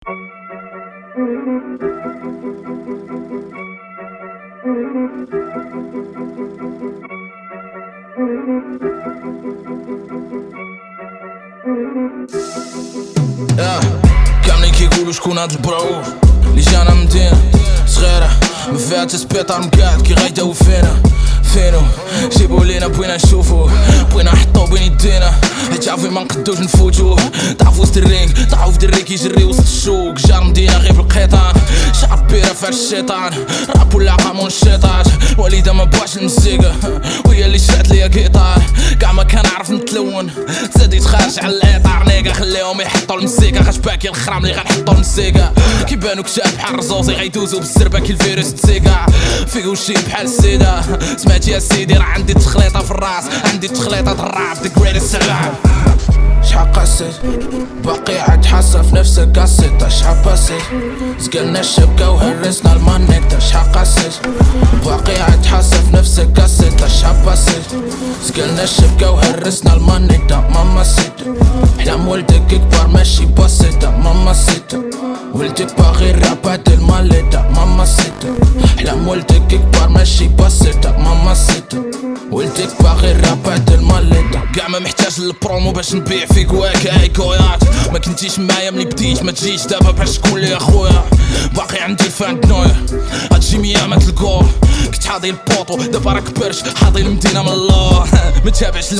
كاملين كيقولوا شكون هاد البراوف اللي جانا من مدينة صغيرة ما فيها حتى سبيطار مقعد كي غيداو فينو جيبو لينا بغينا نشوفو بغينا نحطو بين يدينا حيت عارفين ما نقدوش نفوتو طاحو في وسط الرينغ طاحو في دري كيجري وسط الشوك جار مدينة غير بالقيطان شعر بيرة فيها الشيطان راب ولا قامون الشيطات الوالدة ما بغاش المزيكا وهي اللي شرات ليا كيطار كاع ما كنعرف نتلون زاديت خارج على الاطار نيكا خليهم يحطو المزيكا خاش باكي الخرام اللي غنحطو المزيكا كيبانو كتاب بحال الرزوزي غيدوزو بالزربة كي الفيروس تسيكا فيكو شي بحال السيدة سمعتي يا سيدي راه عندي تخليطة في الراس عندي تخليطة الراب the greatest alive شحال قاسيت باقي عاد حاسة في نفسك قاسيت شحال باسيت سقلنا الشبكة وهرسنا المانيتا شحال قاسيت باقي عاد حاسة في نفسك قاسيت شحال باسيت سقلنا الشبكة وهرسنا المانيتا ماما سيتا احلام ولدك كبار ماشي بسيطة ماما سيتا ولدك باغي الراب الماليتا ماما سيتا احلام ولدك كبار ماشي بسيطة ماما سيتا ولدك باغي الراب الماليتا كاع ما محتاج للبرومو باش نبيع فيك واكا كويات ما كنتيش معايا ملي بديت ما تجيش دابا باش تكون لي اخويا باقي عندي الفان دنويا هادشي ميامة الكور كنت حاضي البوطو دابا راك برش حاضي المدينة من الله ما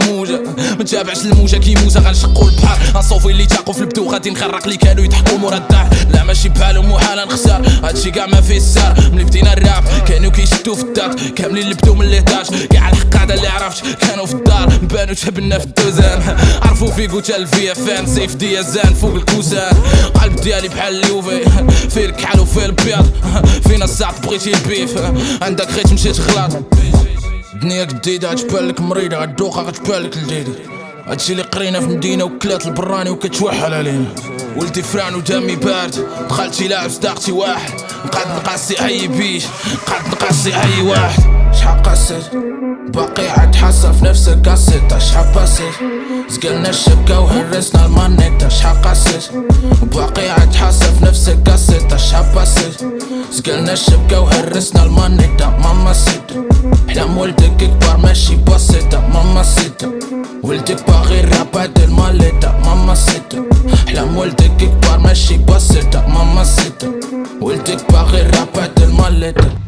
تابعش الموجة كي موزة غنشقو البحر غنصوفي اللي تاقو في البدو غادي نغرق اللي كانوا يضحكوا مورا الدار لا ماشي بحالهم محال نخسر هادشي كاع ما فيه السار ملي بدينا الراب كانوا كيشدو في الدات كاملين اللي بدو من ليطاج كاع الحقادة اللي عرفت كانوا في الدار مبانو تهبلنا في الدوزان عرفو فيكو تا الفيا فان سيف ديازان فوق الكوسان قلب ديالي بحال اليوفي فيه الكحل وفيه البيض فينا الزعط بغيتي البيف عندك غير مشيت غلط الدنيا جديدة غتبانلك مريضة غدوقها غتبانلك لديدي هادشي اللي قرينا في مدينة وكلات البراني وكتوحل علينا ولدي فران ودمي بارد دخلتي لاعب صداقتي واحد نقعد نقاسي اي بيش نقعد نقاسي اي واحد شحال قاسيت باقي عاد حاسة في نفسك قاسيت شحال باسيت سقلنا الشبكة وهرسنا المانيتا شحال قاسيت باقي عاد حاسة في نفسك قاسيت شحال باسيت سقلنا الشبكة وهرسنا المانيتا ماما سيتا احلام ولدك كبار ماشي بسيطة ماما سيتا ولدك باغي الراب الماليتا ماما سيتا احلام ولدك كبار ماشي بسيطة ماما سيتا ولدك باغي الراب الماليتا